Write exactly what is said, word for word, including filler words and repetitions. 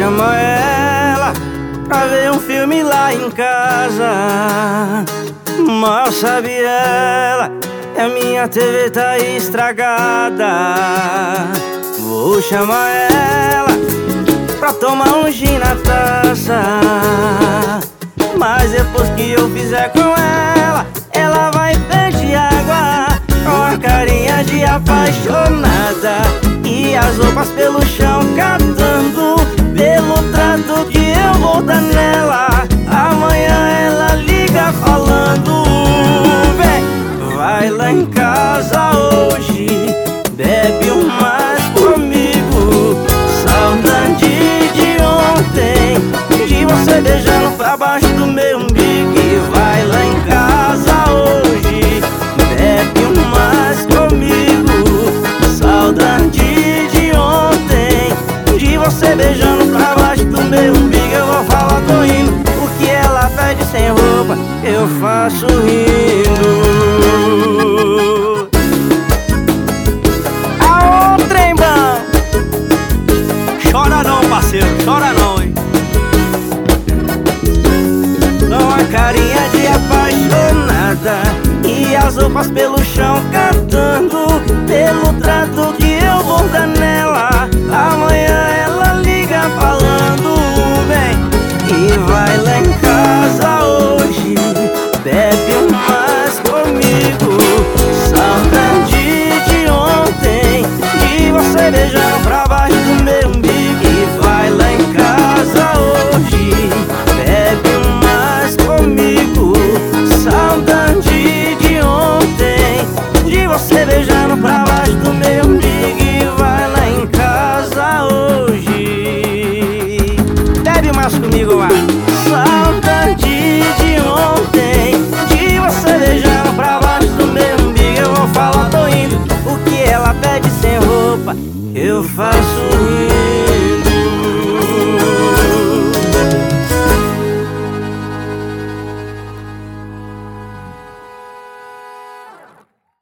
chamar ela pra ver um filme lá em casa. Mal sabe ela que a minha T V tá estragada. Vou chamar ela pra tomar um gin na taça, mas depois que eu fizer com ela, ela vai pedir água com a carinha de apaixonada e as roupas pelo chão catando pelo trato que eu vou dar nela. Amanhã ela liga falando: vem, vai lá em casa hoje, bebe um mais comigo. Saudade de ontem, de você beijando pra baixo do meu umbigo. E vai lá em casa hoje, bebe um mais comigo. Saudade de ontem, de você beijando pra baixo do meu umbigo. Eu vou falar, tô indo, o que ela pede sem roupa eu faço rindo. Aô, trem bom! Chora não, parceiro, chora não, hein? Com a carinha de apaixonada e as roupas pelo chão catando pelo trato que eu vou dar nela. Amanhã